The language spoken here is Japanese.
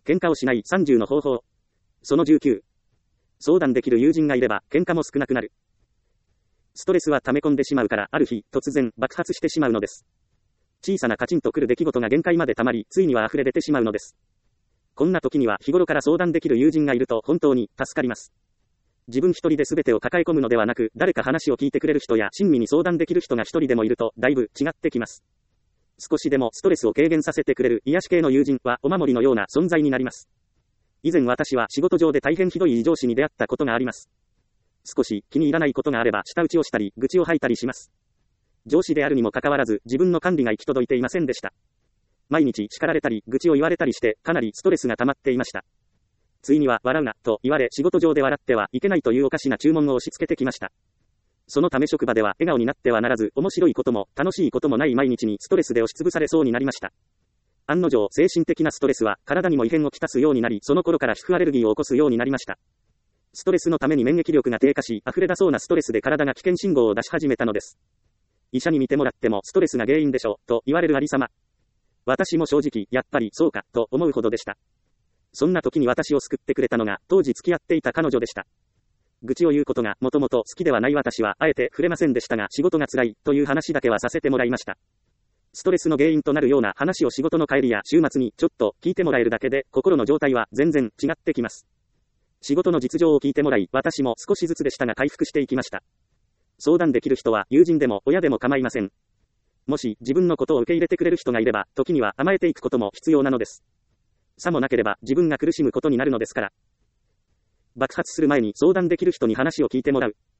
喧嘩をしない30の方法。その19。相談できる友人がいれば、喧嘩も少なくなる。ストレスは溜め込んでしまうから、ある日、突然、爆発してしまうのです。小さなカチンとくる出来事が限界まで溜まり、ついには溢れ出てしまうのです。こんな時には日頃から相談できる友人がいると本当に助かります。自分一人で全てを抱え込むのではなく、誰か話を聞いてくれる人や親身に相談できる人が一人でもいると、だいぶ違ってきます。少しでもストレスを軽減させてくれる癒し系の友人はお守りのような存在になります。以前私は仕事上で大変ひどい上司に出会ったことがあります。少し気に入らないことがあれば舌打ちをしたり、愚痴を吐いたりします。上司であるにもかかわらず、自分の管理が行き届いていませんでした。毎日叱られたり、愚痴を言われたりして、かなりストレスが溜まっていました。ついには、笑うな、と言われ、仕事上で笑ってはいけないというおかしな注文を押し付けてきました。そのため職場では、笑顔になってはならず、面白いことも、楽しいこともない毎日にストレスで押しつぶされそうになりました。案の定、精神的なストレスは、体にも異変をきたすようになり、その頃から皮膚アレルギーを起こすようになりました。ストレスのために免疫力が低下し、溢れ出そうなストレスで体が危険信号を出し始めたのです。医者に見てもらってもストレスが原因でしょう、と言われるありさま。私も正直、やっぱりそうか、と思うほどでした。そんな時に私を救ってくれたのが、当時付き合っていた彼女でした。愚痴を言うことがもともと好きではない私は、あえて触れませんでしたが、仕事が辛い、という話だけはさせてもらいました。ストレスの原因となるような話を仕事の帰りや週末にちょっと聞いてもらえるだけで、心の状態は全然違ってきます。仕事の実情を聞いてもらい、私も少しずつでしたが回復していきました。相談できる人は友人でも親でも構いません。もし自分のことを受け入れてくれる人がいれば、時には甘えていくことも必要なのです。さもなければ自分が苦しむことになるのですから。爆発する前に相談できる人に話を聞いてもらう。